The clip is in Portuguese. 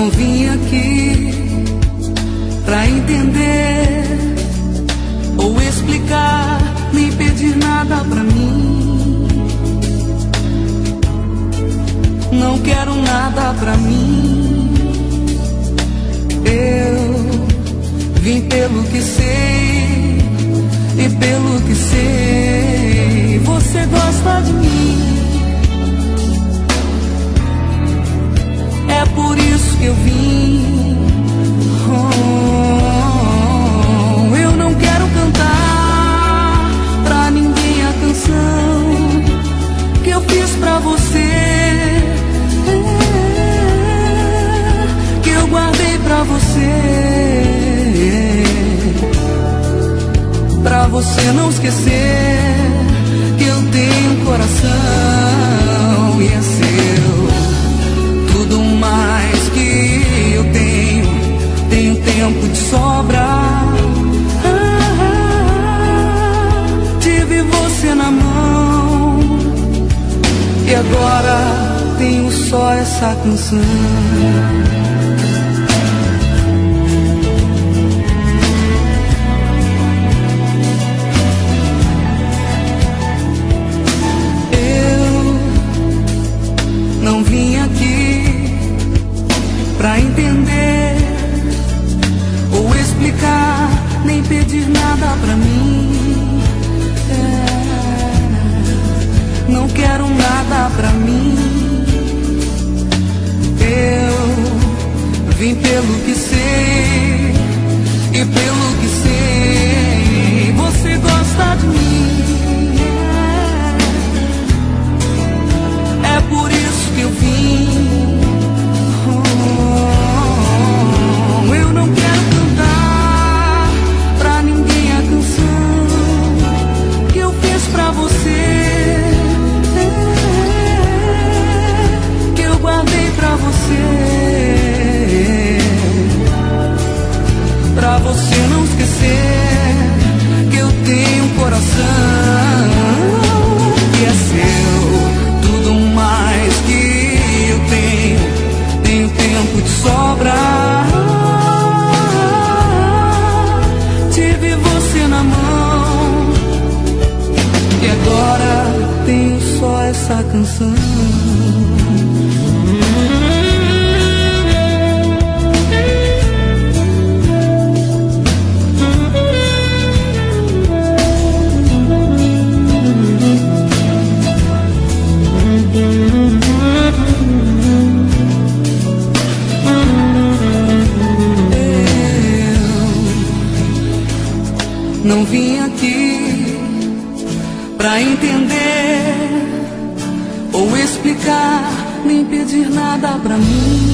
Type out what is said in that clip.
Não vim aqui pra entender ou explicar, nem pedir nada pra mim. Não quero nada pra mim. Eu vim pelo que sei e pelo que sei você gosta de mim. É por isso que eu vim. Eu não quero cantar pra ninguém a canção que eu fiz pra você, que eu guardei pra você, pra você não esquecer que eu tenho um coração e é seu. Tudo mais que eu tenho tempo de sobra. Tive você na mão e agora tenho só essa canção. Não vim aqui pra entender ou explicar, nem pedir nada pra mim. Não quero nada pra mim. Eu vim pelo que sei e pelo que sei você gosta de mim. É por isso que eu vim. Eu não quero cantar pra ninguém a canção que eu fiz pra você, que eu guardei pra você, pra você não esquecer que eu tenho um coração que é seu. Tudo mais que eu tenho tempo de sobra. Tive você na mão e agora tenho só essa canção. Não vim aqui pra entender ou explicar, nem pedir nada pra mim.